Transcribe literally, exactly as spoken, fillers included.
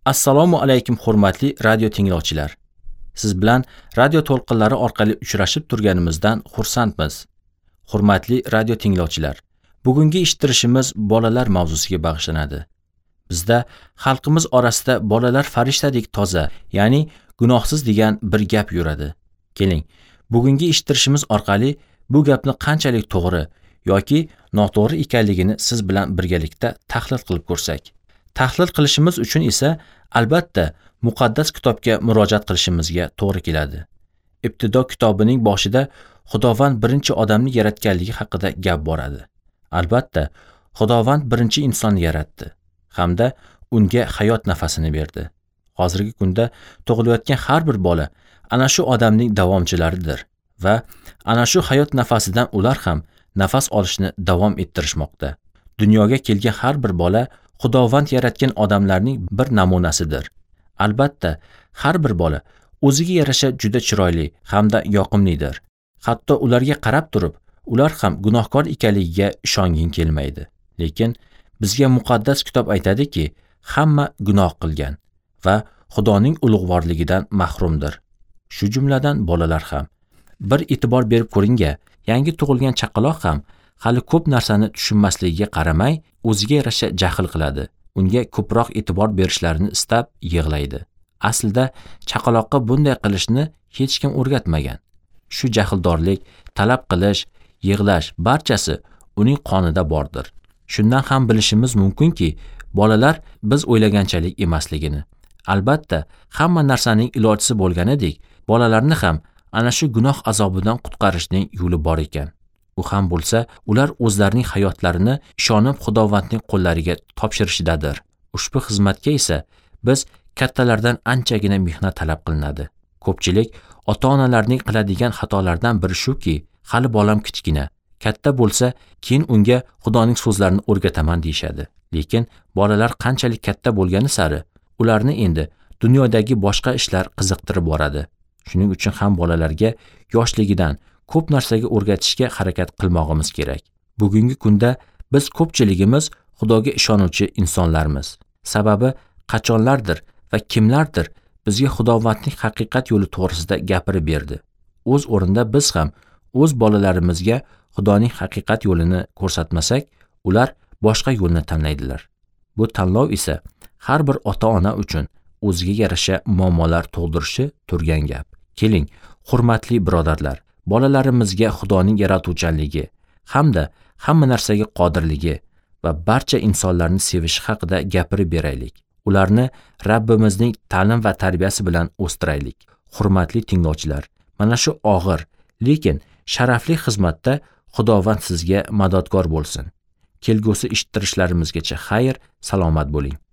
Assalomu alaykum hurmatli radio tinglovchilar. Siz bilan radio to'lqinlari orqali uchrashib turganimizdan xursandmiz. Hurmatli radio tinglovchilar, bugungi eshittirishimiz bolalar mavzusiga bag'ishlanadi. Bizda xalqimiz orasida bolalar farishtadek toza, ya'ni gunohsiz degan bir gap yuradi. Keling, bugungi eshittirishimiz orqali bu gapni qanchalik to'g'ri yoki noto'g'ri ekanligini siz bilan birgalikda tahlil qilib ko'rsak. Tahlil qilishimiz uchun esa albatta muqaddas kitobga murojaat qilishimizga to'g'ri keladi. Ibtido kitobining boshida Xudovand birinchi odamni yaratganligi haqida gap boradi. Albatta, Xudovand birinchi insonni yaratdi hamda unga hayot nafasini berdi. Hozirgi kunda tug'ilayotgan har bir bola ana shu odamning davomchilaridir va ana shu hayot nafasidan ular ham nafas olishni davom ettirishmoqda. Dunyoga kelgan har bir bola Xudovand yaratgan odamlarning bir namunasidir. Albatta, har bir bola o'ziga yarasha juda chiroyli hamda yoqimlidir. Hatto ularga qarab turib, ular ham gunohkor ekanligiga ishonging kelmaydi. Lekin bizga muqaddas kitob aytadiki, hamma gunoh qilgan va Xudoning ulug'vorligidan mahrumdir. Shu jumladan bolalar ham. Bir e'tibor berib ko'ringga, yangi tug'ilgan chaqaloq ham hali ko'p narsani tushunmasligiga qaramay, o'ziga yarasha jahl qiladi. Unga ko'proq e'tibor berishlarini istab yig'laydi. Aslida chaqaloqqa bunday qilishni hech kim o'rgatmagan. Shu jahldorlik, talab qilish, yig'lash barchasi uning qonida bordir. Shundan ham bilishimiz mumkinki, bolalar biz o'ylaganchalik emasligini. Albatta, hamma narsaning ilojisi bo'lganidek, bolalarni ham ana shu gunoh azobidan qutqarishning yo'li bor ekan. U ham bo'lsa, ular o'zlarining hayotlarini ishonib Xudovandning qo'llariga topshirishidadir. Ushbu xizmatga esa biz kattalardan anchagina mehnat talab qilinadi. Ko'pchilik ota-onalarning qiladigan xatolardan biri shuki, hali bolam kichkina, katta bo'lsa, keyin unga Xudoning so'zlarini o'rgataman deyshadi. Lekin bolalar qanchalik katta bo'lgani sari, ularni endi dunyodagi boshqa ishlar qiziqtirib boradi. Shuning uchun ham bolalarga yoshligidan ko'p narsaga o'rgatishga harakat qilmog'imiz kerak. Bugungi kunda biz ko'pchiligimiz Xudoga ishonuvchi insonlarmiz. Sababi qachonlardir va kimlardir bizga Xudovandning haqiqat yo'li to'g'risida gapirib berdi. O'z o'rinda biz ham o'z bolalarimizga Xudoning haqiqat yo'lini ko'rsatmasak, ular boshqa yo'lni tanlaydilar. Bu tanlov esa har bir ota-ona uchun o'ziga yarasha muammolar tug'dirishi turgan gap. Keling, hurmatli birodarlar, bolalarimizga Xudoning yaratuvchanligi hamda hamma narsaga qodirligi va barcha insonlarni sevishi haqida gapirib beraylik. Ularni Rabbimizning ta'lim va tarbiyasi bilan o'stiraylik. Hurmatli tinglovchilar, mana shu og'ir, lekin sharafli xizmatda Xudovand sizga madadkor bo'lsin. Kelgusi eshittirishlarimizgacha xayr, salomat bo'ling.